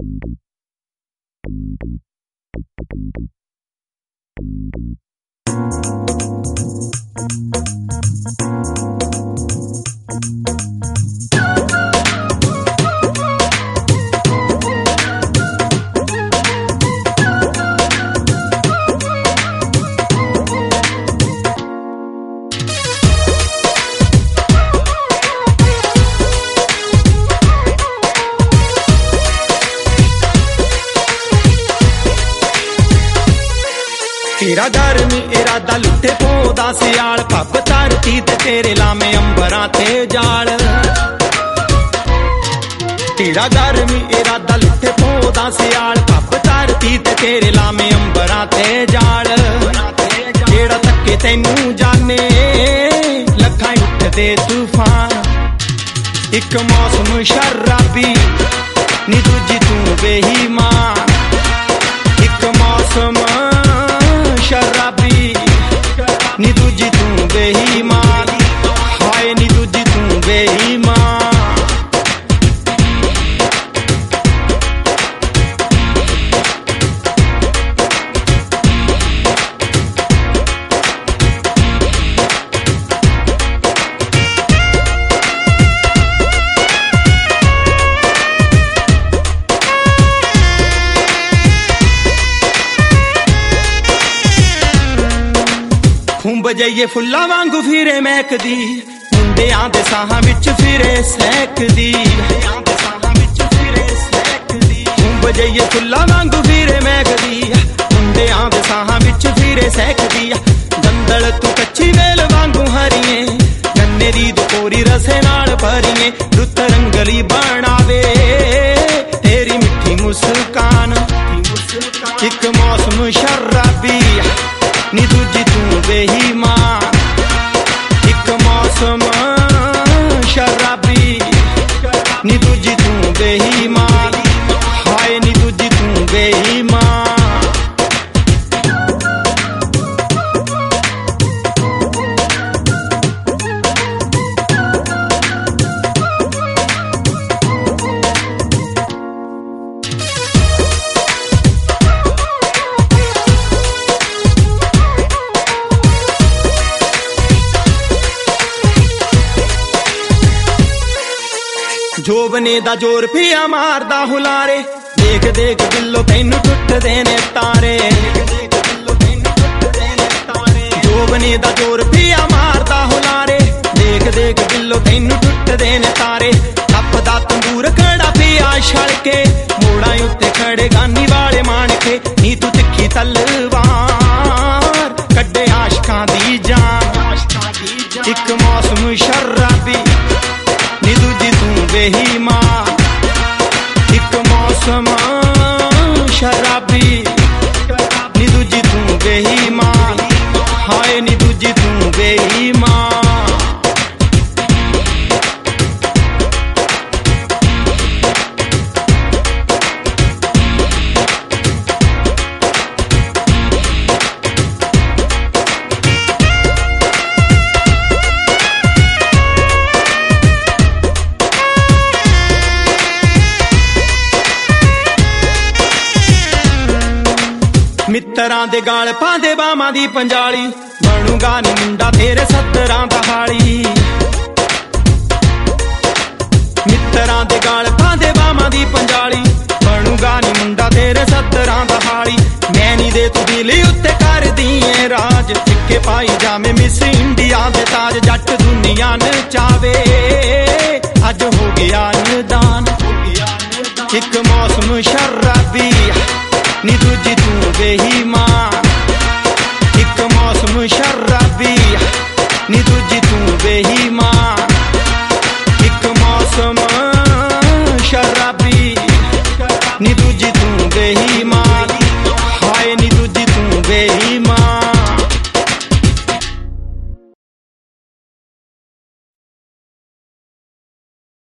तेरा गर्मी इरादा लुटे पौधा सियाल पब धरती ते तेरे लामे अंबरां ते जाल। तेरा गर्मी इरादा लुटे पौधा सियाल पब धरती ते तेरे लामे अंबरां ते जाल। जेड़ा तके तैनू जाने लखां उठदे तूफान एक मौसम शराबी नी दूजी तू बेईमान। एक मौसम शराबी नी दूजी तू बेईमान। हाय नी दूजी तू बेईमान। खुंब जाइए फुल्ला वांगू फिरे महकदी मुंडियां दे साहां विच फिरे सहकदी। खुंब जाइए फुल्ला वांगू फिरे महकदी मुंडियां दे साहां विच फिरे सहकदी। दंदल तू कच्ची वेल वांगू हरिए गन्ने दी दुकोरी रसे नाल भरिए। रुत रंगली बनावे तेरी मिठी मुस्कान। एक मौसम शराबी नी दूजी तू बेईमान। एक मौसम शराबी नी दूजी तू बेईमान। हाय नी दूजी तू बेईमान। जोबने दा जोर पिया मारदा हुलारे देख देख दिलों तैनू टुटदे ने तारे। जोबने दा जोर पिया मारदा हुलारे देख देख दिलों तैनू टुटदे ने तारे। तपदा तंदूर खड़ा पिया छलके मोड़ा उत्ते खड़े गानी वाले माणके। नी तू तिखी तलवार कड्डे आशकां दी जान। एक मौसम शराबी नी दूजी तू बेईमान। एक मौसम शराबी नी दूजी तू बेईमान। हाय नी दूजी तू बेईमान। मित्तरां दे गाल पांदे बामां दी पंजाली बनूगा नी मुंडा तेरे सत्तरां दा हाली। मित्तरां दे गाल पांदे बामां दी पंजाली बनूगा नी मुंडा तेरे सत्तरां दा हाली। मैं नी दे तू दिली उत्ते कर दिए राज टिक्के पाई जामे मिस इंडिया दे ताज। जट दुनिया नचावे अज हो गया निदान। एक मौसम शराबी नी दूजी तू बेईमान। एक मौसम शराबी नी दूजी तू बेईमान। एक मौसम शराबी नी दूजी तू बेईमान।